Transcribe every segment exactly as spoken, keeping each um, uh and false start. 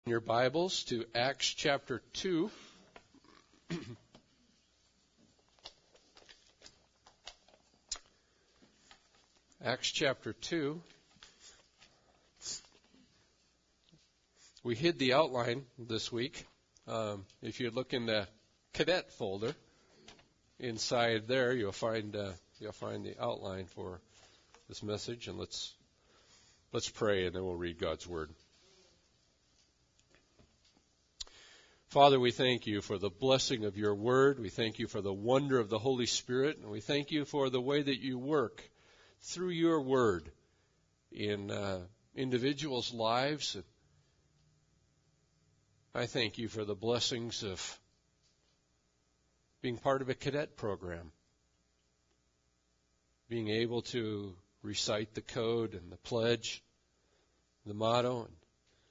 Your Bibles to Acts chapter two. Acts chapter two. We hid the outline this week. Um, if you look in the cadet folder, inside there you'll find uh, you'll find the outline for this message. And let's let's pray, and then we'll read God's word. Father, we thank you for the blessing of your word. We thank you for the wonder of the Holy Spirit. And we thank you for the way that you work through your word in uh, individuals' lives. And I thank you for the blessings of being part of a cadet program, being able to recite the code and the pledge, the motto, and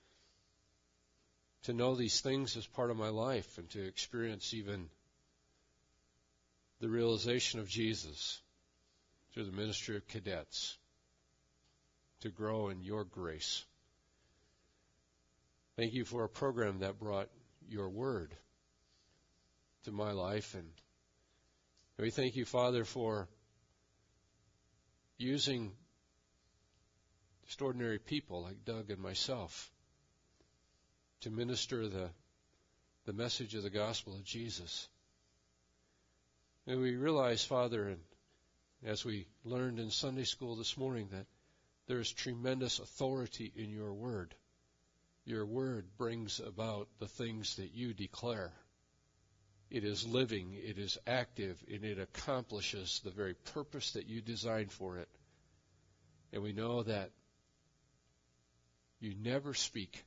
to know these things as part of my life, and to experience even the realization of Jesus through the ministry of cadets, to grow in your grace. Thank you for a program that brought your word to my life, and we thank you, Father, for using just ordinary people like Doug and myself to minister the the message of the gospel of Jesus. And we realize, Father, and as we learned in Sunday school this morning, that there is tremendous authority in your word. Your word brings about the things that you declare. It is living, it is active, and it accomplishes the very purpose that you designed for it. And we know that you never speak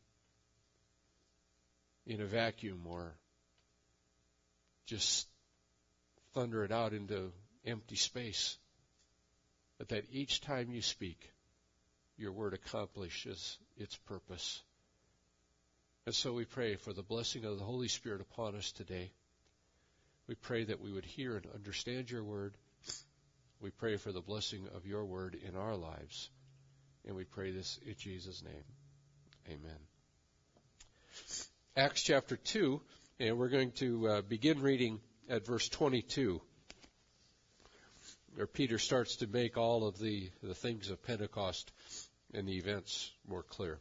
in a vacuum or just thunder it out into empty space, but that each time you speak, your word accomplishes its purpose. And so we pray for the blessing of the Holy Spirit upon us today. We pray that we would hear and understand your word. We pray for the blessing of your word in our lives. And we pray this in Jesus' name. Amen. Acts chapter two, and we're going to uh, begin reading at verse twenty-two, where Peter starts to make all of the, the things of Pentecost and the events more clear.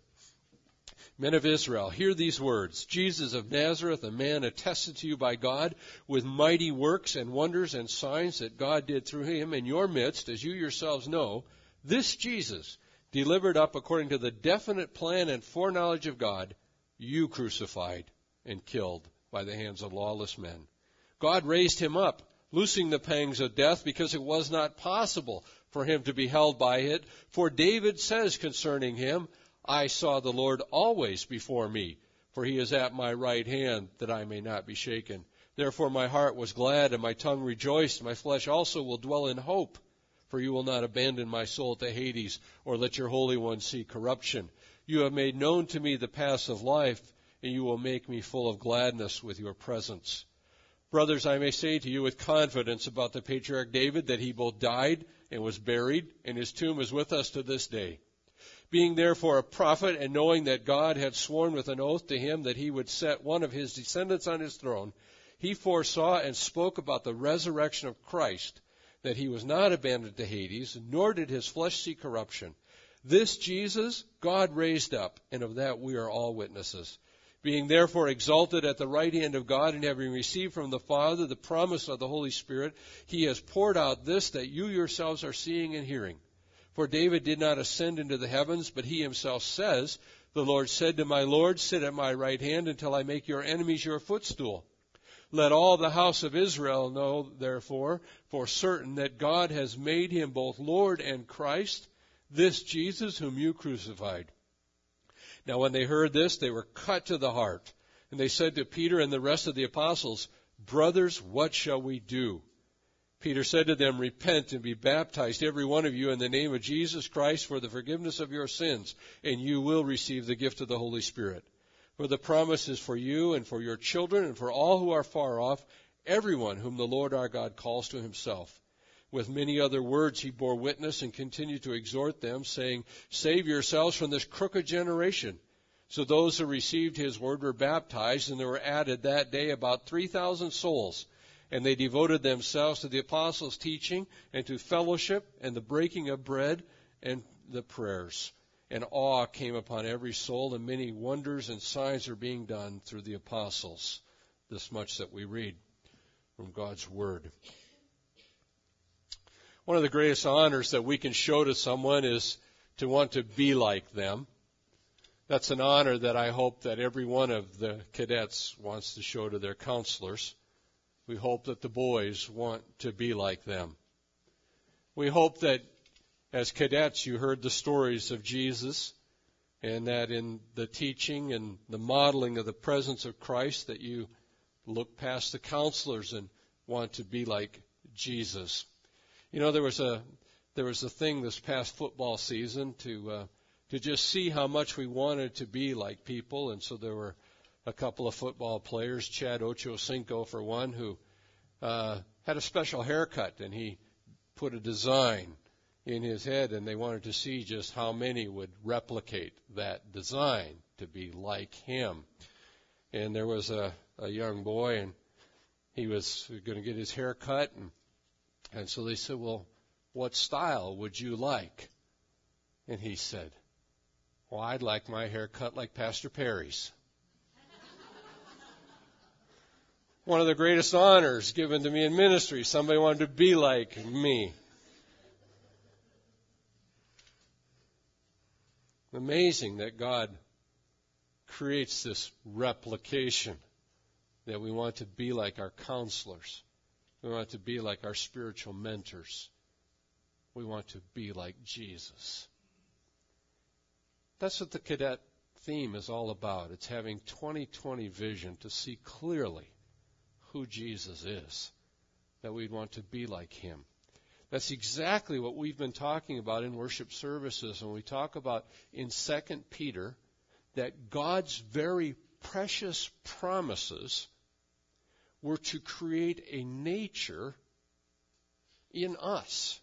Men of Israel, hear these words. Jesus of Nazareth, a man attested to you by God with mighty works and wonders and signs that God did through him in your midst, as you yourselves know, this Jesus, delivered up according to the definite plan and foreknowledge of God, you crucified and killed by the hands of lawless men. God raised him up, loosing the pangs of death, because it was not possible for him to be held by it. For David says concerning him, I saw the Lord always before me, for he is at my right hand, that I may not be shaken. Therefore my heart was glad, and my tongue rejoiced. My flesh also will dwell in hope, for you will not abandon my soul to Hades, or let your Holy One see corruption. You have made known to me the paths of life, and you will make me full of gladness with your presence. Brothers, I may say to you with confidence about the patriarch David that he both died and was buried, and his tomb is with us to this day. Being therefore a prophet, and knowing that God had sworn with an oath to him that he would set one of his descendants on his throne, he foresaw and spoke about the resurrection of Christ, that he was not abandoned to Hades, nor did his flesh see corruption. This Jesus God raised up, and of that we are all witnesses. Being therefore exalted at the right hand of God, and having received from the Father the promise of the Holy Spirit, he has poured out this that you yourselves are seeing and hearing. For David did not ascend into the heavens, but he himself says, the Lord said to my Lord, sit at my right hand until I make your enemies your footstool. Let all the house of Israel know, therefore, for certain that God has made him both Lord and Christ, this Jesus whom you crucified. Now when they heard this, they were cut to the heart. And they said to Peter and the rest of the apostles, Brothers, what shall we do? Peter said to them, Repent and be baptized, every one of you, in the name of Jesus Christ for the forgiveness of your sins, and you will receive the gift of the Holy Spirit. For the promise is for you and for your children and for all who are far off, everyone whom the Lord our God calls to himself. With many other words he bore witness and continued to exhort them, saying, Save yourselves from this crooked generation. So those who received his word were baptized, and there were added that day about three thousand souls. And they devoted themselves to the apostles' teaching and to fellowship and the breaking of bread and the prayers. And awe came upon every soul, and many wonders and signs are being done through the apostles. This much that we read from God's Word. One of the greatest honors that we can show to someone is to want to be like them. That's an honor that I hope that every one of the cadets wants to show to their counselors. We hope that the boys want to be like them. We hope that as cadets you heard the stories of Jesus, and that in the teaching and the modeling of the presence of Christ that you look past the counselors and want to be like Jesus. You know, there was a there was a thing this past football season to uh, to just see how much we wanted to be like people, and so there were a couple of football players, Chad Ochocinco for one, who uh, had a special haircut, and he put a design in his head, and they wanted to see just how many would replicate that design to be like him. And there was a, a young boy, and he was going to get his hair cut, and, and so they said, well, what style would you like? And he said, well, I'd like my hair cut like Pastor Perry's. One of the greatest honors given to me in ministry. Somebody wanted to be like me. Amazing that God creates this replication, that we want to be like our counselors. We want to be like our spiritual mentors. We want to be like Jesus. That's what the cadet theme is all about. It's having twenty twenty vision to see clearly who Jesus is, that we'd want to be like him. That's exactly what we've been talking about in worship services when we talk about in Second Peter that God's very precious promises were to create a nature in us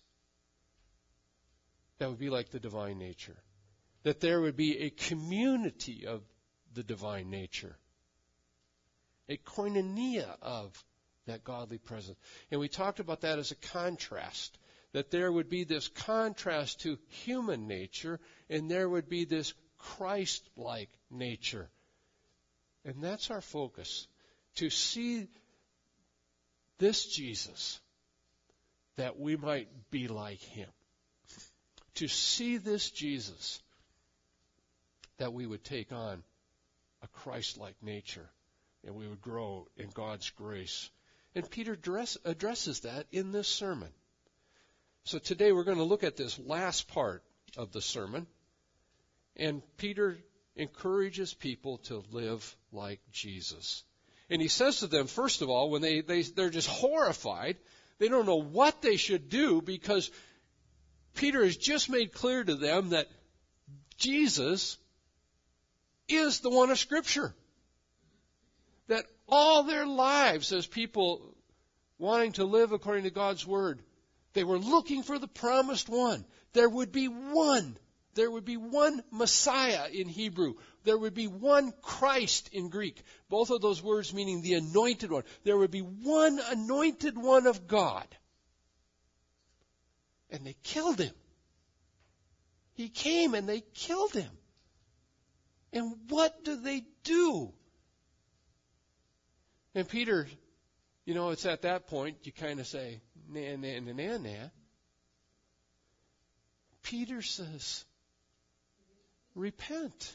that would be like the divine nature. That there would be a community of the divine nature. A koinonia of that godly presence. And we talked about that as a contrast. That there would be this contrast to human nature, and there would be this Christ-like nature. And that's our focus. To see this Jesus, that we might be like him. To see this Jesus, that we would take on a Christ-like nature, and we would grow in God's grace. And Peter address, addresses that in this sermon. So today we're going to look at this last part of the sermon. And Peter encourages people to live like Jesus. And he says to them, first of all, when they, they, they're just horrified, they don't know what they should do because Peter has just made clear to them that Jesus is the one of Scripture. That all their lives as people wanting to live according to God's Word, they were looking for the promised one. There would be one. There would be one Messiah in Hebrew. There would be one Christ in Greek. Both of those words meaning the anointed one. There would be one anointed one of God. And they killed him. He came and they killed him. And what do they do? And Peter, you know, it's at that point you kind of say, nah, nah, nah, nah, nah. Peter says, repent.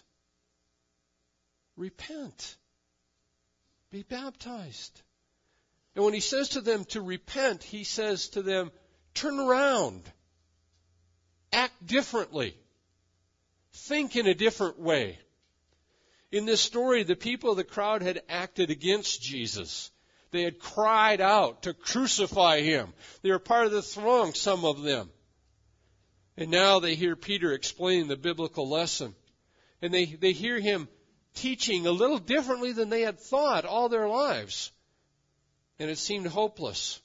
Repent. Be baptized. And when he says to them to repent, he says to them, turn around. Act differently. Think in a different way. In this story, the people of the crowd had acted against Jesus. They had cried out to crucify him. They were part of the throng, some of them. And now they hear Peter explaining the biblical lesson. And they, they hear him teaching a little differently than they had thought all their lives. And it seemed hopeless.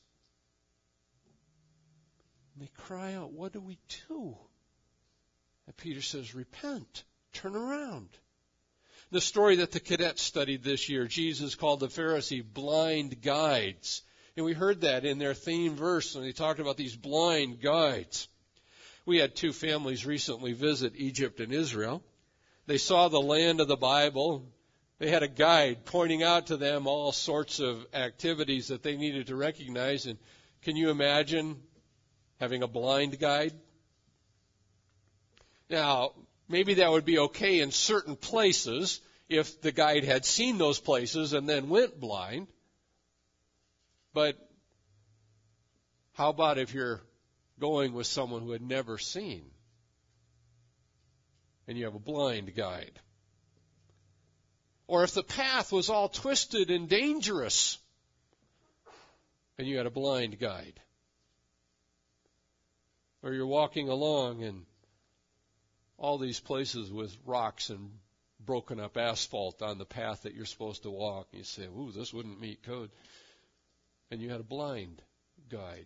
And they cry out, what do we do? And Peter says, repent, turn around. The story that the cadets studied this year, Jesus called the Pharisee blind guides. And we heard that in their theme verse when they talked about these blind guides. We had two families recently visit Egypt and Israel. They saw the land of the Bible. They had a guide pointing out to them all sorts of activities that they needed to recognize. And can you imagine having a blind guide? Now, maybe that would be okay in certain places if the guide had seen those places and then went blind. But how about if you're going with someone who had never seen and you have a blind guide? Or if the path was all twisted and dangerous and you had a blind guide? Or you're walking along and all these places with rocks and broken up asphalt on the path that you're supposed to walk. And you say, ooh, this wouldn't meet code. And you had a blind guide.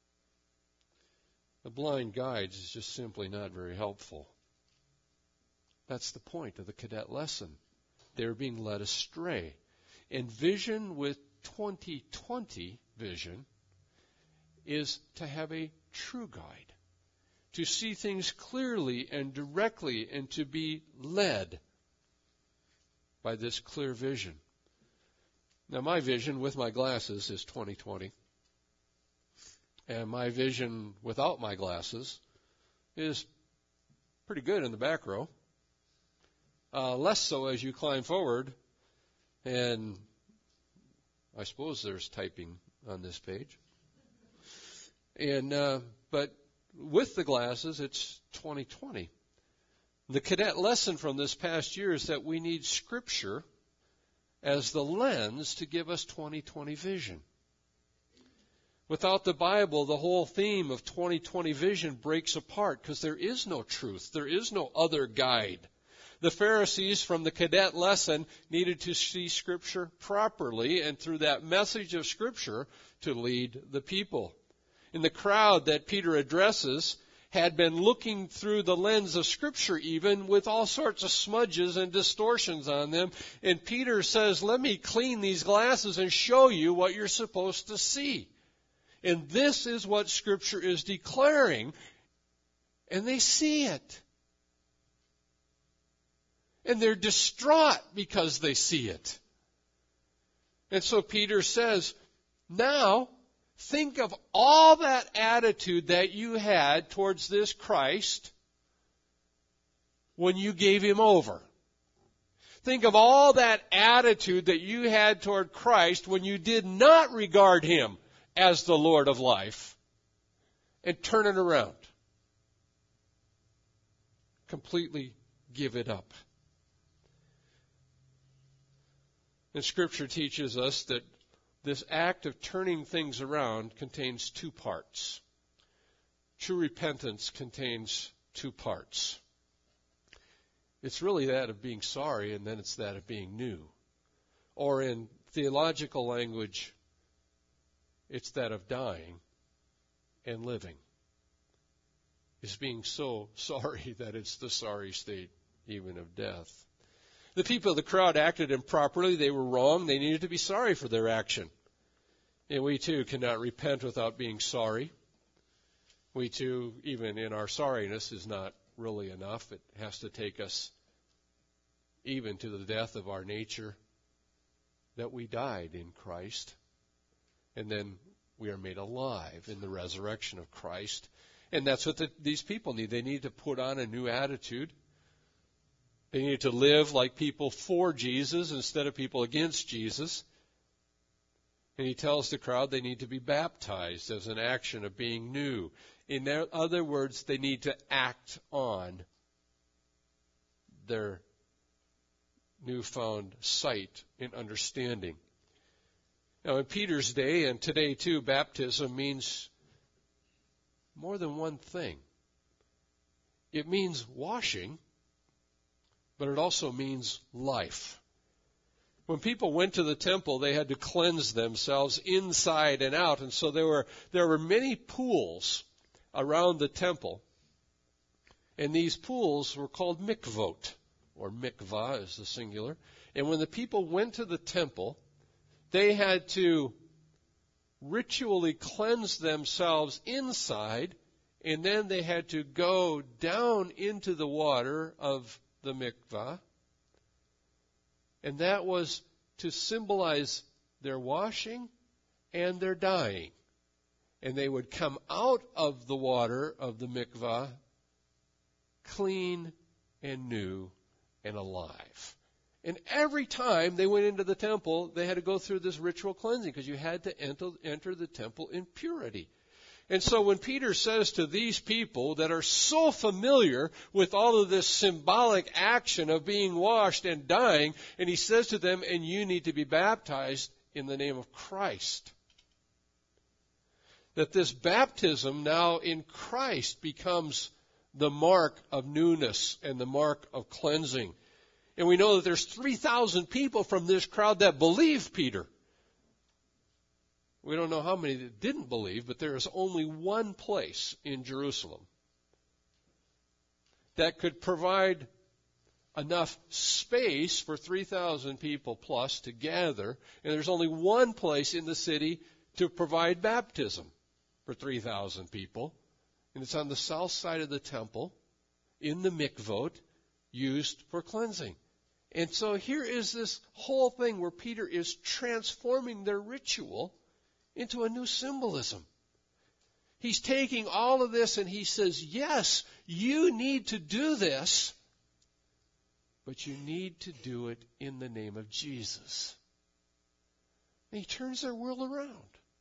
A blind guide is just simply not very helpful. That's the point of the cadet lesson. They're being led astray. And vision with twenty twenty vision is to have a true guide, to see things clearly and directly, and to be led by this clear vision. Now, my vision with my glasses is twenty twenty. And my vision without my glasses is pretty good in the back row. Uh, less so as you climb forward. And I suppose there's typing on this page. And uh, but with the glasses, it's twenty twenty. The cadet lesson from this past year is that we need Scripture as the lens to give us twenty twenty vision. Without the Bible, the whole theme of twenty twenty vision breaks apart because there is no truth. There is no other guide. The Pharisees from the cadet lesson needed to see Scripture properly and through that message of Scripture to lead the people. In the crowd that Peter addresses had been looking through the lens of Scripture even with all sorts of smudges and distortions on them. And Peter says, let me clean these glasses and show you what you're supposed to see. And this is what Scripture is declaring. And they see it. And they're distraught because they see it. And so Peter says, now, think of all that attitude that you had towards this Christ when you gave him over. Think of all that attitude that you had toward Christ when you did not regard him as the Lord of life, and turn it around. Completely give it up. And Scripture teaches us that this act of turning things around contains two parts. True repentance contains two parts. It's really that of being sorry, and then it's that of being new. Or in theological language, it's that of dying and living. It's being so sorry that it's the sorry state even of death. The people of the crowd acted improperly. They were wrong. They needed to be sorry for their action. And we too cannot repent without being sorry. We too, even in our sorriness, is not really enough. It has to take us even to the death of our nature, that we died in Christ. And then we are made alive in the resurrection of Christ. And that's what the, these people need. They need to put on a new attitude. They need to live like people for Jesus instead of people against Jesus. And he tells the crowd they need to be baptized as an action of being new. In other words, they need to act on their newfound sight and understanding. Now, in Peter's day, and today too, baptism means more than one thing. It means washing, but it also means life. When people went to the temple, they had to cleanse themselves inside and out, and so there were there were many pools around the temple, and these pools were called mikvot, or mikvah is the singular. And when the people went to the temple, they had to ritually cleanse themselves inside, and then they had to go down into the water of the mikvah. And that was to symbolize their washing and their dyeing. And they would come out of the water of the mikvah clean and new and alive. And every time they went into the temple, they had to go through this ritual cleansing because you had to enter, enter the temple in purity. And so when Peter says to these people that are so familiar with all of this symbolic action of being washed and dying, and he says to them, and you need to be baptized in the name of Christ. That this baptism now in Christ becomes the mark of newness and the mark of cleansing. And we know that there's three thousand people from this crowd that believe Peter. We don't know how many that didn't believe, but there is only one place in Jerusalem that could provide enough space for three thousand people plus to gather. And there's only one place in the city to provide baptism for three thousand people. And it's on the south side of the temple in the mikvot used for cleansing. And so here is this whole thing where Peter is transforming their ritual into a new symbolism. He's taking all of this and he says, yes, you need to do this, but you need to do it in the name of Jesus. And he turns their world around.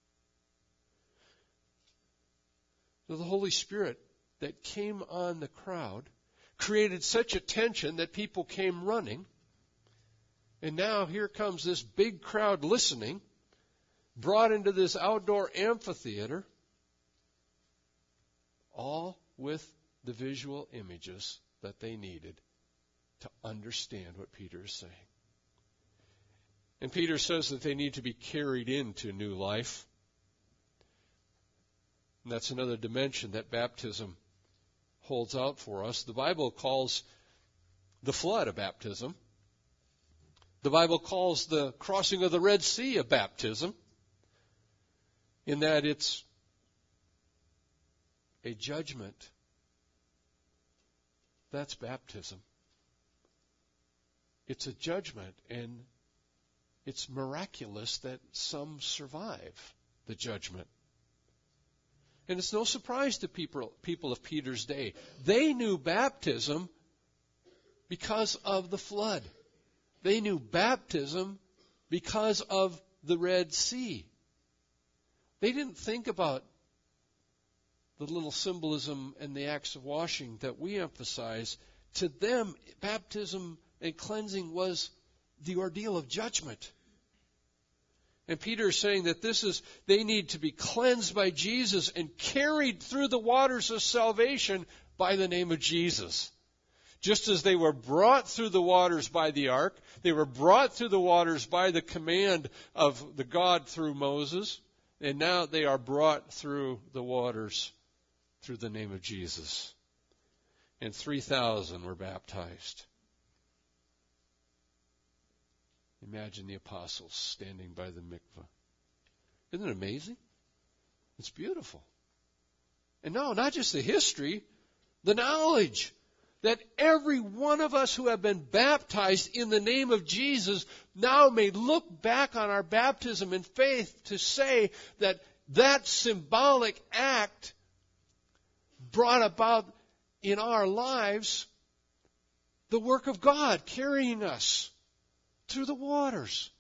So the Holy Spirit that came on the crowd created such a tension that people came running. And now here comes this big crowd listening, brought into this outdoor amphitheater, all with the visual images that they needed to understand what Peter is saying. And Peter says that they need to be carried into new life. And that's another dimension that baptism holds out for us. The Bible calls the flood a baptism. The Bible calls the crossing of the Red Sea a baptism, in that it's a judgment. That's baptism. It's a judgment, and it's miraculous that some survive the judgment. And it's no surprise to people, people of Peter's day. They knew baptism because of the flood. They knew baptism because of the Red Sea. They didn't think about the little symbolism and the acts of washing that we emphasize. To them, baptism and cleansing was the ordeal of judgment. And Peter is saying that this is, they need to be cleansed by Jesus and carried through the waters of salvation by the name of Jesus. Just as they were brought through the waters by the ark, they were brought through the waters by the command of the God through Moses, and now they are brought through the waters through the name of Jesus. And three thousand were baptized. Imagine the apostles standing by the mikvah. Isn't it amazing? It's beautiful. And no, not just the history, the knowledge that every one of us who have been baptized in the name of Jesus now may look back on our baptism in faith to say that that symbolic act brought about in our lives the work of God carrying us through the waters.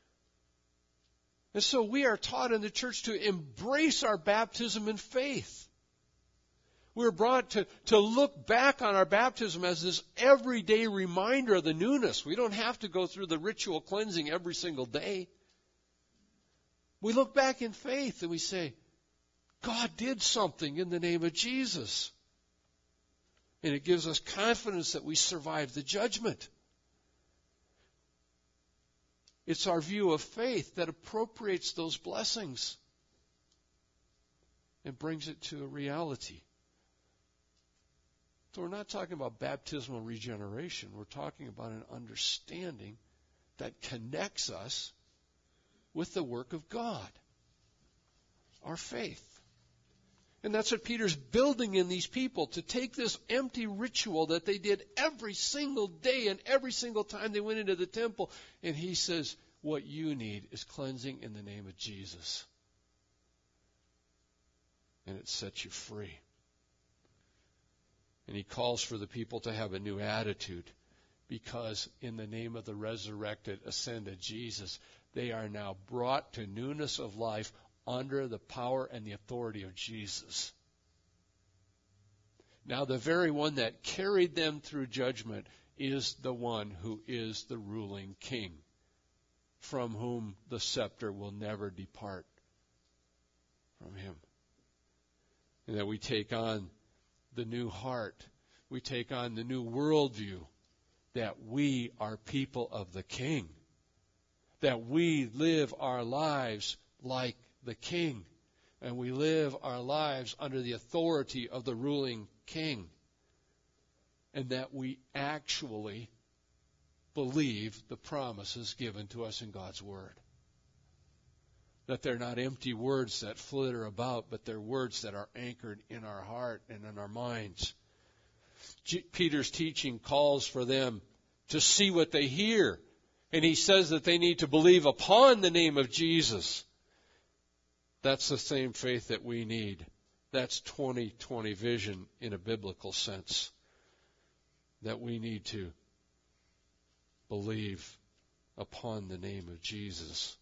And so we are taught in the church to embrace our baptism in faith. We're brought to, to look back on our baptism as this everyday reminder of the newness. We don't have to go through the ritual cleansing every single day. We look back in faith and we say, God did something in the name of Jesus. And it gives us confidence that we survived the judgment. It's our view of faith that appropriates those blessings and brings it to a reality. So we're not talking about baptismal regeneration. We're talking about an understanding that connects us with the work of God, our faith. And that's what Peter's building in these people, to take this empty ritual that they did every single day and every single time they went into the temple. And he says, what you need is cleansing in the name of Jesus. And it sets you free. And he calls for the people to have a new attitude, because in the name of the resurrected, ascended Jesus, they are now brought to newness of life under the power and the authority of Jesus. Now, the very one that carried them through judgment is the one who is the ruling king, from whom the scepter will never depart from him. And that we take on the new heart, we take on the new worldview, that we are people of the King, that we live our lives like the King, and we live our lives under the authority of the ruling King, and that we actually believe the promises given to us in God's Word. That they're not empty words that flitter about, but they're words that are anchored in our heart and in our minds. G- Peter's teaching calls for them to see what they hear, and he says that they need to believe upon the name of Jesus. That's the same faith that we need. That's twenty twenty vision in a biblical sense. That we need to believe upon the name of Jesus.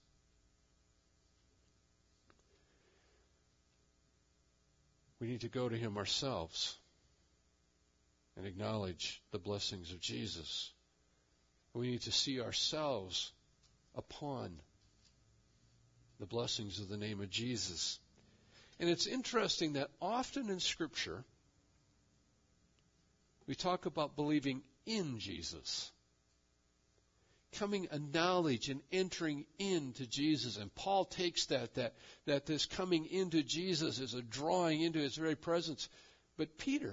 We need to go to him ourselves and acknowledge the blessings of Jesus. We need to see ourselves upon the blessings of the name of Jesus. And it's interesting that often in Scripture, we talk about believing in Jesus. Coming a knowledge and entering into Jesus. And Paul takes that, that, that this coming into Jesus is a drawing into his very presence. But Peter,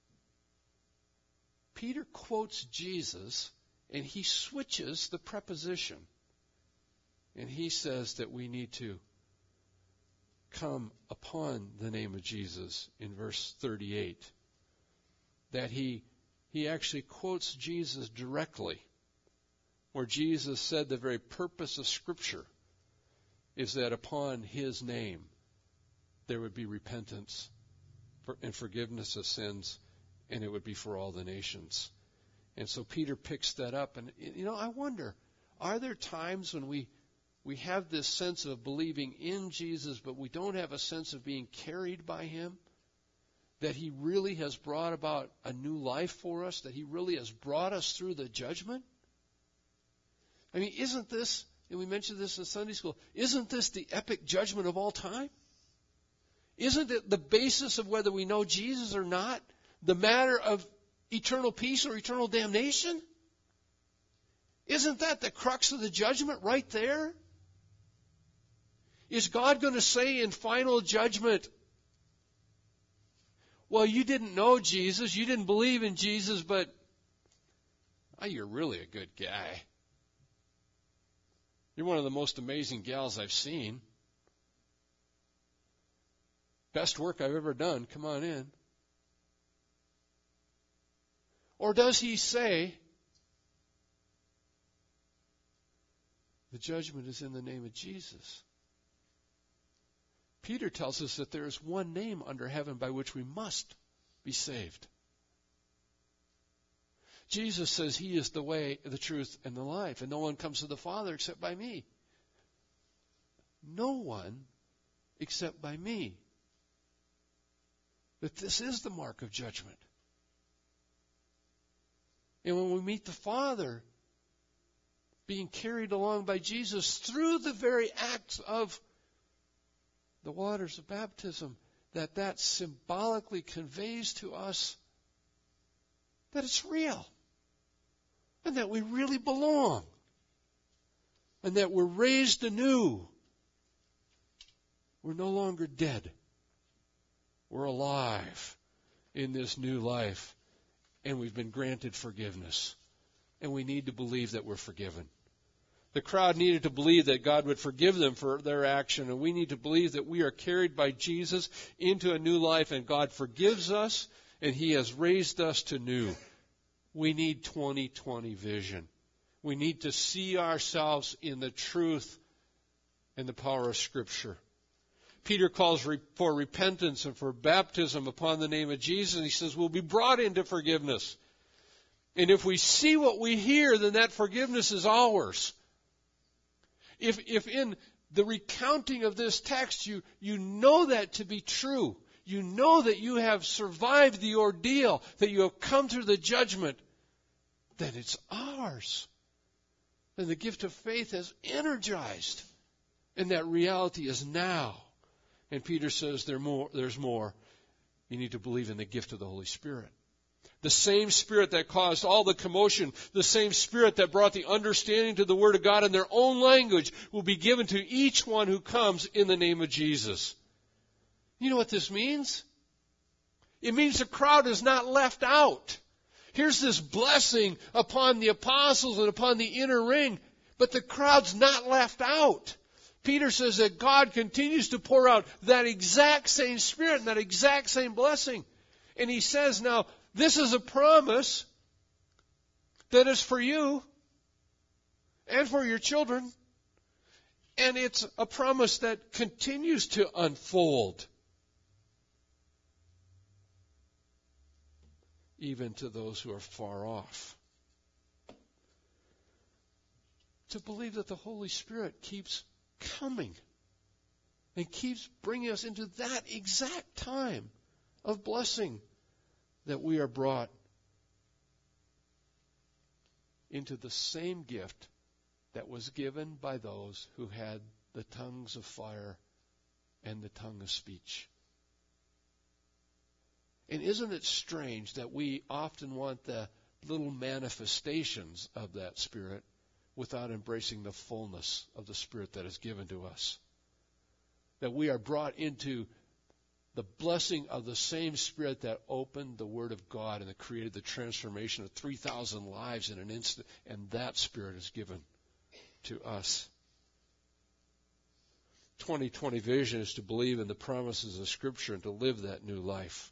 Peter quotes Jesus, and he switches the preposition. And he says that we need to come upon the name of Jesus in verse thirty-eight. That he, he actually quotes Jesus directly, where Jesus said the very purpose of Scripture is that upon his name there would be repentance and forgiveness of sins, and it would be for all the nations. And so Peter picks that up. And, you know, I wonder, are there times when we we have this sense of believing in Jesus, but we don't have a sense of being carried by him? That he really has brought about a new life for us? That he really has brought us through the judgment? I mean, isn't this, and we mentioned this in Sunday school, isn't this the epic judgment of all time? Isn't it the basis of whether we know Jesus or not, the matter of eternal peace or eternal damnation? Isn't that the crux of the judgment right there? Is God going to say in final judgment, well, you didn't know Jesus, you didn't believe in Jesus, but oh, you're really a good guy. You're one of the most amazing gals I've seen. Best work I've ever done. Come on in. Or does he say, the judgment is in the name of Jesus? Peter tells us that there is one name under heaven by which we must be saved. Jesus says he is the way, the truth, and the life, and no one comes to the Father except by me. No one except by me. But this is the mark of judgment. And when we meet the Father, being carried along by Jesus through the very act of the waters of baptism, that that symbolically conveys to us that it's real. And that we really belong. And that we're raised anew. We're no longer dead. We're alive in this new life and we've been granted forgiveness. And we need to believe that we're forgiven. The crowd needed to believe that God would forgive them for their action, and we need to believe that we are carried by Jesus into a new life, and God forgives us, and He has raised us to new. We need twenty twenty vision. We need to see ourselves in the truth and the power of Scripture. Peter calls for repentance and for baptism upon the name of Jesus, and he says we'll be brought into forgiveness. And if we see what we hear, then that forgiveness is ours. If, if in the recounting of this text you, you know that to be true, you know that you have survived the ordeal, that you have come through the judgment, then it's ours. Then the gift of faith has energized, and that reality is now. And Peter says there more, there's more. You need to believe in the gift of the Holy Spirit. The same Spirit that caused all the commotion, the same Spirit that brought the understanding to the Word of God in their own language will be given to each one who comes in the name of Jesus. You know what this means? It means the crowd is not left out. Here's this blessing upon the apostles and upon the inner ring, but the crowd's not left out. Peter says that God continues to pour out that exact same Spirit and that exact same blessing. And he says now, this is a promise that is for you and for your children. And it's a promise that continues to unfold even to those who are far off. To believe that the Holy Spirit keeps coming and keeps bringing us into that exact time of blessing that we are brought into the same gift that was given by those who had the tongues of fire and the tongue of speech. And isn't it strange that we often want the little manifestations of that Spirit without embracing the fullness of the Spirit that is given to us? That we are brought into the blessing of the same Spirit that opened the Word of God and that created the transformation of three thousand lives in an instant, and that Spirit is given to us. twenty twenty vision is to believe in the promises of Scripture and to live that new life.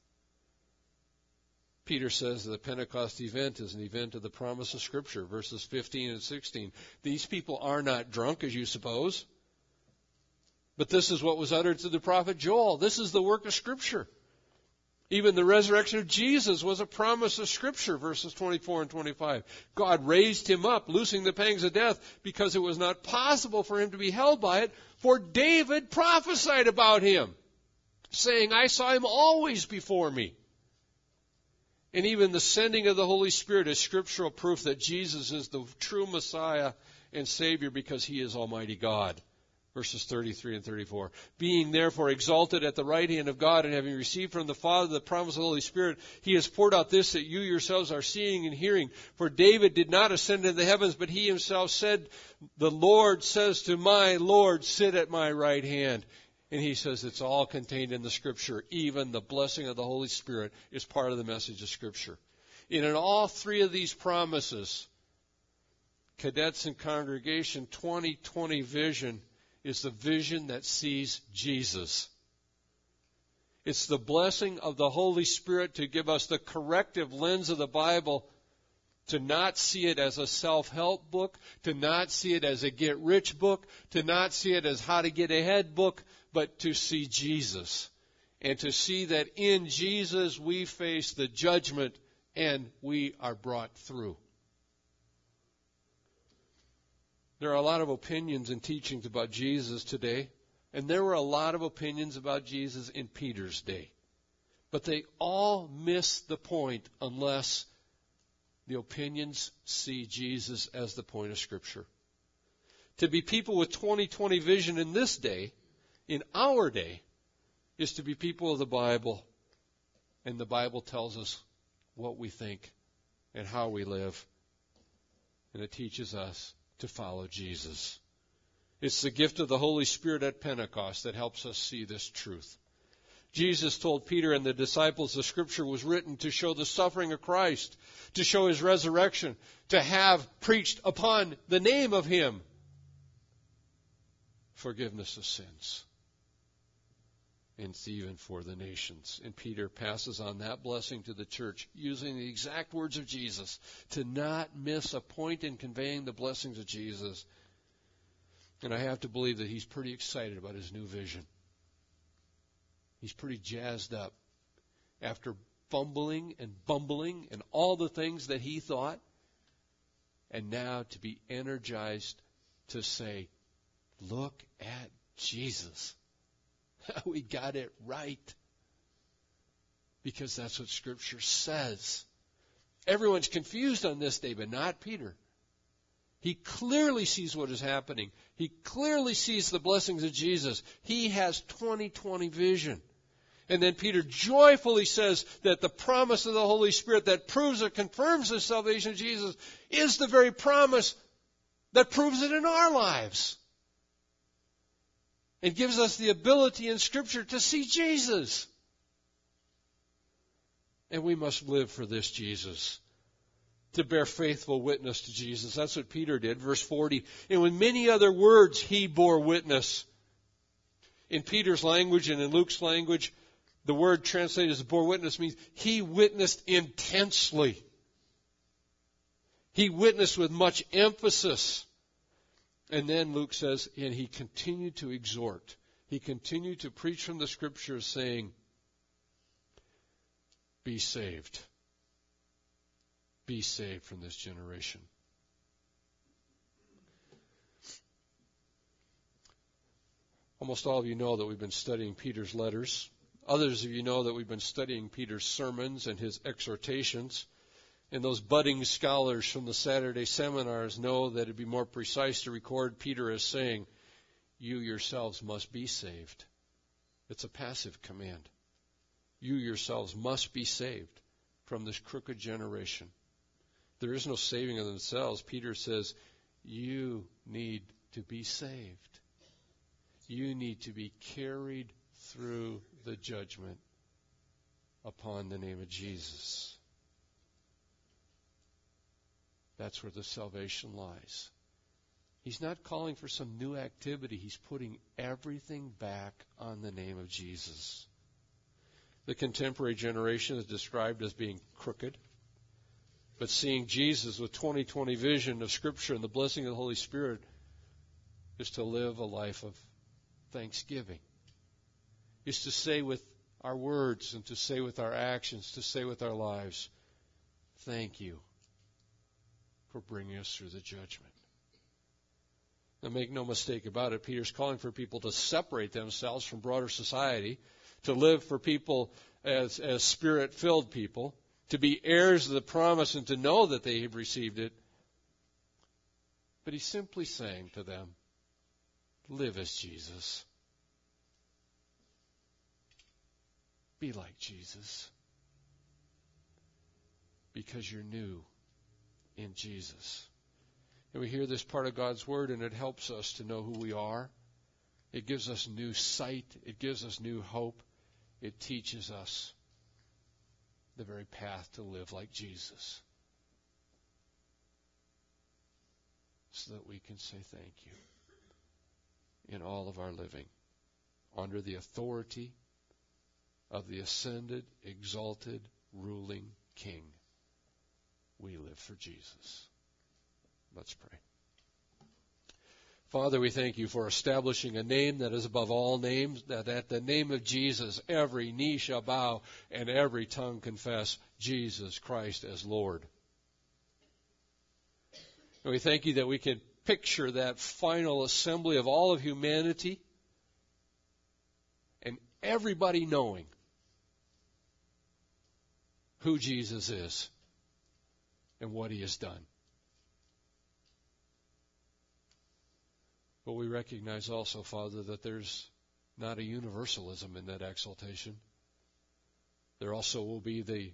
Peter says that the Pentecost event is an event of the promise of Scripture, verses fifteen and sixteen. These people are not drunk, as you suppose. But this is what was uttered through the prophet Joel. This is the work of Scripture. Even the resurrection of Jesus was a promise of Scripture, verses twenty-four and twenty-five. God raised him up, loosing the pangs of death, because it was not possible for him to be held by it, for David prophesied about him, saying, I saw him always before me. And even the sending of the Holy Spirit is scriptural proof that Jesus is the true Messiah and Savior because he is Almighty God. Verses thirty-three and thirty-four. Being therefore exalted at the right hand of God and having received from the Father the promise of the Holy Spirit, he has poured out this that you yourselves are seeing and hearing. For David did not ascend into the heavens, but he himself said, the Lord says to my Lord, sit at my right hand. And he says it's all contained in the Scripture. Even the blessing of the Holy Spirit is part of the message of Scripture. And in all three of these promises, cadets and congregation, twenty twenty vision is the vision that sees Jesus. It's the blessing of the Holy Spirit to give us the corrective lens of the Bible, to not see it as a self-help book, to not see it as a get-rich book, to not see it as how to get ahead book, but to see Jesus. And to see that in Jesus we face the judgment and we are brought through. There are a lot of opinions and teachings about Jesus today, and there were a lot of opinions about Jesus in Peter's day. But they all miss the point unless the opinions see Jesus as the point of Scripture. To be people with twenty twenty vision in this day, in our day, is to be people of the Bible, and the Bible tells us what we think and how we live, and it teaches us to follow Jesus. It's the gift of the Holy Spirit at Pentecost that helps us see this truth. Jesus told Peter and the disciples the Scripture was written to show the suffering of Christ, to show His resurrection, to have preached upon the name of Him forgiveness of sins, and even for the nations. And Peter passes on that blessing to the church using the exact words of Jesus, to not miss a point in conveying the blessings of Jesus. And I have to believe that he's pretty excited about his new vision. He's pretty jazzed up. After fumbling and bumbling and all the things that he thought, and now to be energized to say, look at Jesus. We got it right. Because that's what Scripture says. Everyone's confused on this day, but not Peter. He clearly sees what is happening. He clearly sees the blessings of Jesus. He has twenty twenty vision. And then Peter joyfully says that the promise of the Holy Spirit that proves or confirms the salvation of Jesus is the very promise that proves it in our lives. It gives us the ability in Scripture to see Jesus. And we must live for this Jesus, to bear faithful witness to Jesus. That's what Peter did. Verse forty, and with many other words he bore witness. In Peter's language and in Luke's language, the word translated as bore witness means he witnessed intensely. He witnessed with much emphasis. And then Luke says, and he continued to exhort. He continued to preach from the Scriptures saying, be saved. Be saved from this generation. Almost all of you know that we've been studying Peter's letters. Others of you know that we've been studying Peter's sermons and his exhortations. And those budding scholars from the Saturday seminars know that it'd be more precise to record Peter as saying, you yourselves must be saved. It's a passive command. You yourselves must be saved from this crooked generation. There is no saving of themselves. Peter says, you need to be saved. You need to be carried through the judgment upon the name of Jesus. That's where the salvation lies. He's not calling for some new activity. He's putting everything back on the name of Jesus. The contemporary generation is described as being crooked. But seeing Jesus with twenty twenty vision of Scripture and the blessing of the Holy Spirit is to live a life of thanksgiving. Is to say with our words and to say with our actions, to say with our lives, thank you for bringing us through the judgment. Now make no mistake about it, Peter's calling for people to separate themselves from broader society, to live for people as, as Spirit-filled people, to be heirs of the promise and to know that they have received it. But he's simply saying to them, live as Jesus. Be like Jesus. Because you're new in Jesus. And we hear this part of God's Word, and it helps us to know who we are. It gives us new sight. It gives us new hope. It teaches us the very path to live like Jesus, so that we can say thank you in all of our living, under the authority of the ascended, exalted, ruling King. We live for Jesus. Let's pray. Father, we thank you for establishing a name that is above all names, that at the name of Jesus every knee shall bow and every tongue confess Jesus Christ as Lord. And we thank you that we can picture that final assembly of all of humanity and everybody knowing who Jesus is and what he has done. But we recognize also, Father, that there's not a universalism in that exaltation. There also will be the,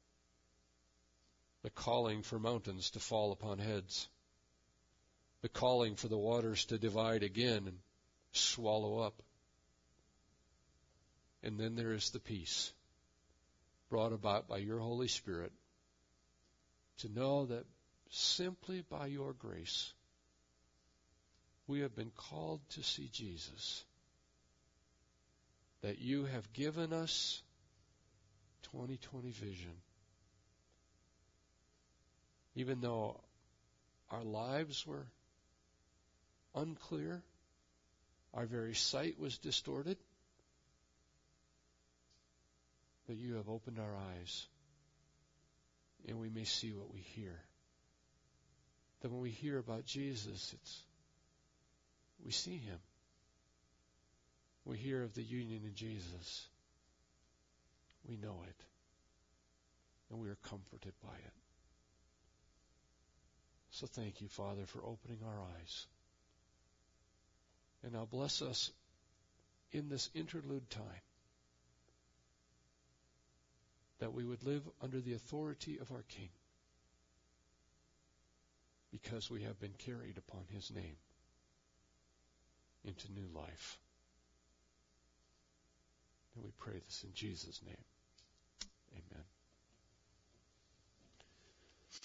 the calling for mountains to fall upon heads, the calling for the waters to divide again and swallow up. And then there is the peace brought about by your Holy Spirit to know that simply by your grace we have been called to see Jesus, that you have given us twenty twenty vision. Even though our lives were unclear, our very sight was distorted, but you have opened our eyes, and we may see what we hear. That when we hear about Jesus, it's we see him. We hear of the union in Jesus. We know it, and we are comforted by it. So thank you, Father, for opening our eyes. And now bless us in this interlude time, that we would live under the authority of our King, because we have been carried upon his name into new life. And we pray this in Jesus' name. Amen.